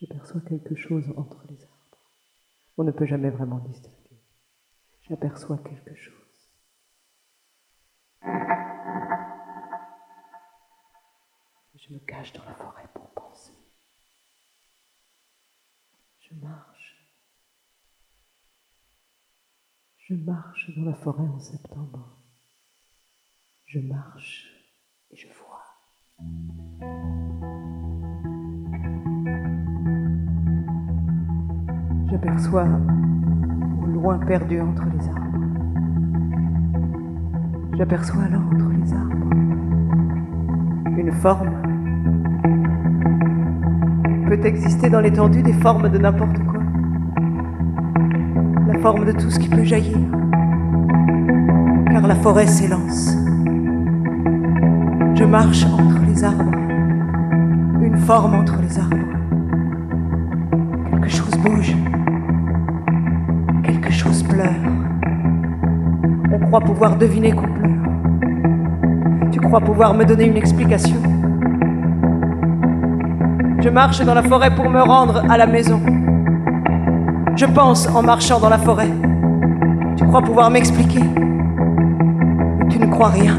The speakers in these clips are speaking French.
J'aperçois quelque chose entre les arbres. On ne peut jamais vraiment distinguer. J'aperçois quelque chose. Je me cache dans la forêt pour penser. Je marche. Je marche dans la forêt en septembre. Je marche et je vois. J'aperçois au loin perdu entre les arbres. J'aperçois alors entre les arbres une forme. Peut exister dans l'étendue des formes de n'importe quoi. La forme de tout ce qui peut jaillir. Car la forêt s'élance. Je marche entre les arbres. Une forme entre les arbres. Quelque chose bouge. Quelque chose pleure. On croit pouvoir deviner qu'on pleure. Tu crois pouvoir me donner une explication? Je marche dans la forêt pour me rendre à la maison. Je pense en marchant dans la forêt. Tu crois pouvoir m'expliquer? Mais tu ne crois rien.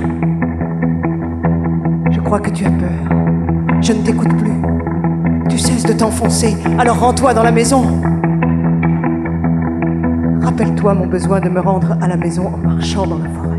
Je crois que tu as peur. Je ne t'écoute plus. Tu cesses de t'enfoncer, alors rends-toi dans la maison. Rappelle-toi mon besoin de me rendre à la maison en marchant dans la forêt.